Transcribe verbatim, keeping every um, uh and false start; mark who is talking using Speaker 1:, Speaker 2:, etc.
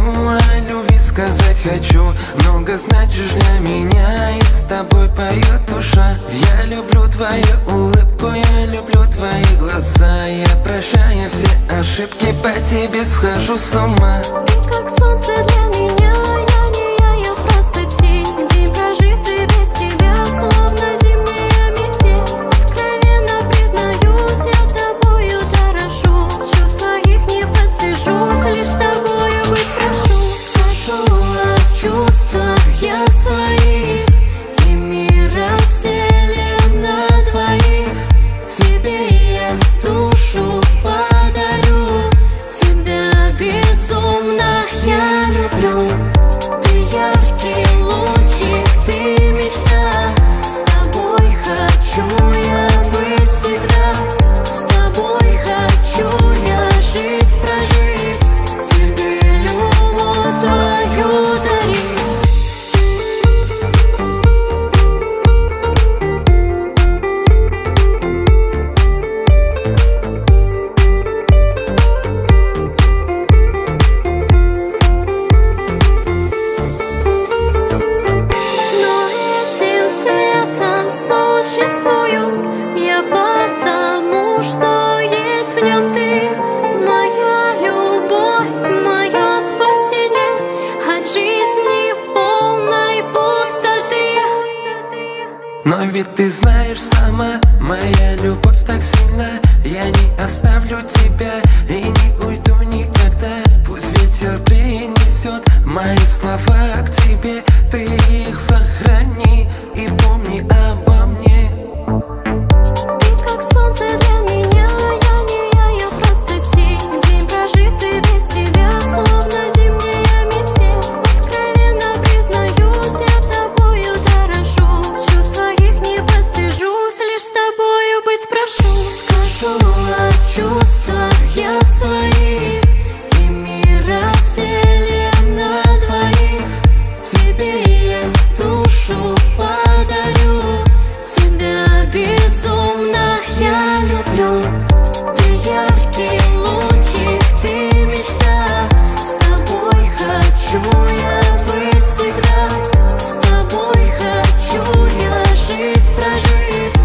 Speaker 1: о любви сказать хочу. Много значишь для меня, и с тобой поет душа. Я люблю твою улыбку, я люблю твои глаза. Я прощаю все ошибки, по тебе схожу с ума.
Speaker 2: Ты как солнце для меня, я не я, я просто тень. День прожитый без тебя, словно зимняя метель. Откровенно признаюсь, я тобою дорожу. Чувств твоих не постыжусь, лишь с тобою быть прошу. Скажу о чувствах я своих, и мир разделим на двоих. Тебе я душу подарю, тебя безумно я люблю. Ты яркий лучик, ты мечта. С тобой хочу я быть всегда. С тобой хочу я жизнь прожить, тебе любовь свою дарить. Существую я потому, что есть в нем ты. Моя любовь, мое спасение от жизни полной пустоты.
Speaker 1: Но ведь ты знаешь сама, моя любовь так сильна. Я не оставлю тебя и не уйду никогда. Пусть ветер принесет мои слова к тебе, ты их сохрани и помни обо мне.
Speaker 2: Ты как солнце для меня, я не я, я просто тень. День прожитый без тебя, словно зимняя метель. Откровенно признаюсь, я тобою дорожу. Чувств твоих не постыжусь, лишь с тобою быть прошу. Скажу о чувствах я своих, и мир разделим на двоих. Тебе я душу подарю, тебя безумно я люблю. Ты яркий лучик, ты мечта. С тобой хочу я быть всегда. С тобой хочу я жизнь прожить,